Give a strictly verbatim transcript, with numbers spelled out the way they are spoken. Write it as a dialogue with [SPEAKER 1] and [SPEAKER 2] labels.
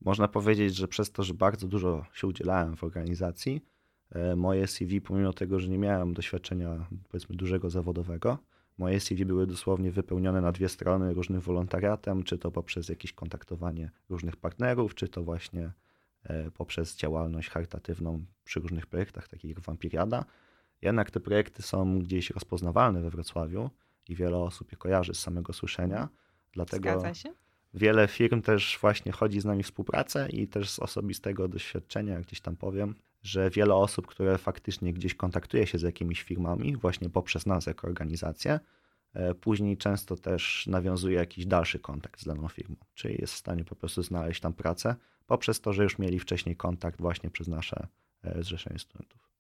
[SPEAKER 1] Można powiedzieć, że przez to, że bardzo dużo się udzielałem w organizacji, e, moje C V, pomimo tego, że nie miałem doświadczenia, powiedzmy, dużego zawodowego, moje C V były dosłownie wypełnione na dwie strony różnym wolontariatem, czy to poprzez jakieś kontaktowanie różnych partnerów, czy to właśnie e, poprzez działalność charytatywną przy różnych projektach, takich jak Wampiriada. Jednak te projekty są gdzieś rozpoznawalne we Wrocławiu i wiele osób je kojarzy z samego słyszenia, dlatego
[SPEAKER 2] Zgadza się?
[SPEAKER 1] wiele firm też właśnie chodzi z nami w współpracę i też z osobistego doświadczenia gdzieś tam powiem, że wiele osób, które faktycznie gdzieś kontaktuje się z jakimiś firmami właśnie poprzez nas jako organizację, e, później często też nawiązuje jakiś dalszy kontakt z daną firmą, czyli jest w stanie po prostu znaleźć tam pracę poprzez to, że już mieli wcześniej kontakt właśnie przez nasze e, Zrzeszenie Studentów.